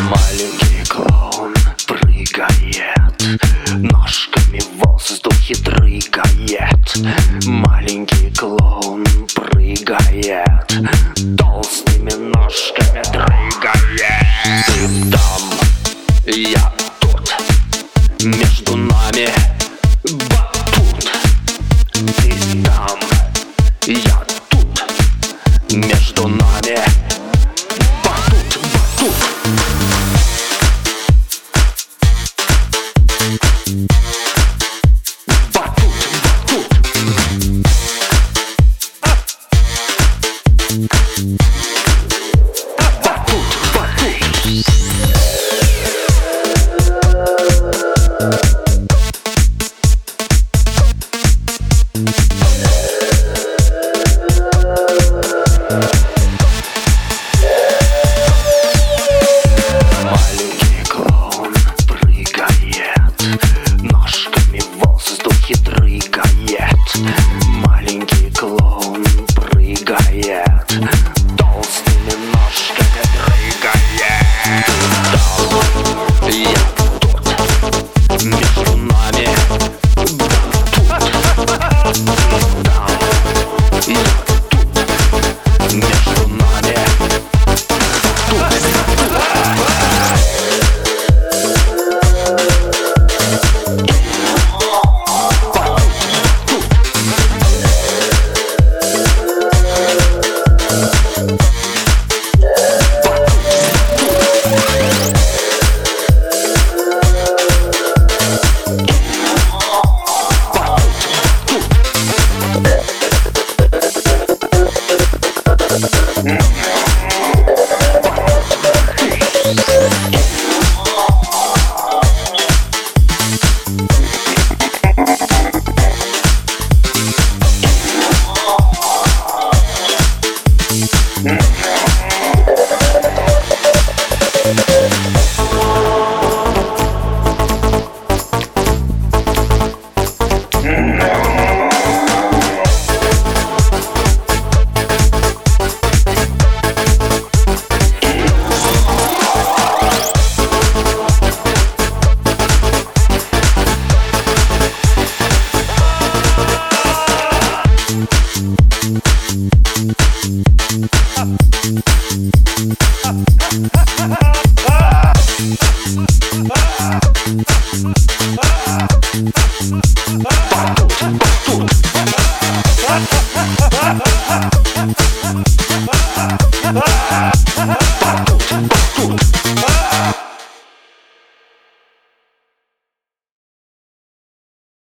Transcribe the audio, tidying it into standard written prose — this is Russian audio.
Маленький клоун прыгает, ножками в воздухе дрыгает. Маленький клоун прыгает, толстыми ножками дрыгает. Ты там, я тут, между нами батут. Ты там, я тут, между нами батут, батут. Маленький клоун прыгает, толстыми ножками дрыгает. Ты там, я тут, между нами батут. Ты там, я тут, между нами батут.